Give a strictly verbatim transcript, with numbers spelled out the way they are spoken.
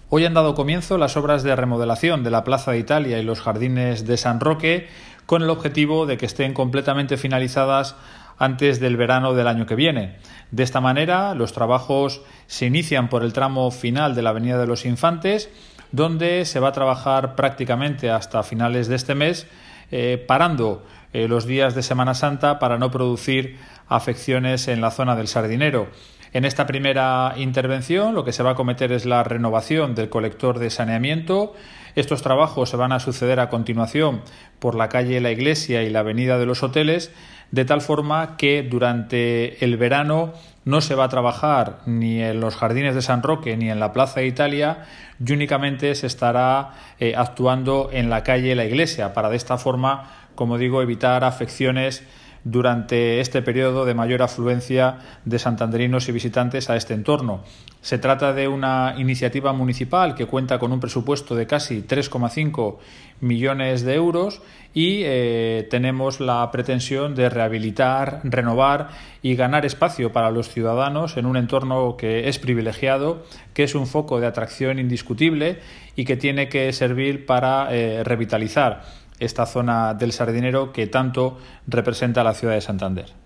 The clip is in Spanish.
Hoy han dado comienzo las obras de remodelación de la Plaza de Italia y los jardines de San Roque, con el objetivo de que estén completamente finalizadas antes del verano del año que viene. De esta manera, los trabajos se inician por el tramo final de la Avenida de los Infantes, donde se va a trabajar prácticamente hasta finales de este mes, eh, parando eh, los días de Semana Santa para no producir afecciones en la zona del Sardinero. En esta primera intervención lo que se va a acometer es la renovación del colector de saneamiento. Estos trabajos se van a suceder a continuación por la calle La Iglesia y la avenida de los Hoteles, de tal forma que durante el verano no se va a trabajar ni en los jardines de San Roque ni en la Plaza de Italia, y únicamente se estará eh, actuando en la calle La Iglesia, para de esta forma, como digo, evitar afecciones durante este periodo de mayor afluencia de santanderinos y visitantes a este entorno. Se trata de una iniciativa municipal que cuenta con un presupuesto de casi tres coma cinco millones de euros y eh, tenemos la pretensión de rehabilitar, renovar y ganar espacio para los ciudadanos en un entorno que es privilegiado, que es un foco de atracción indiscutible y que tiene que servir para eh, revitalizar esta zona del Sardinero que tanto representa a la ciudad de Santander.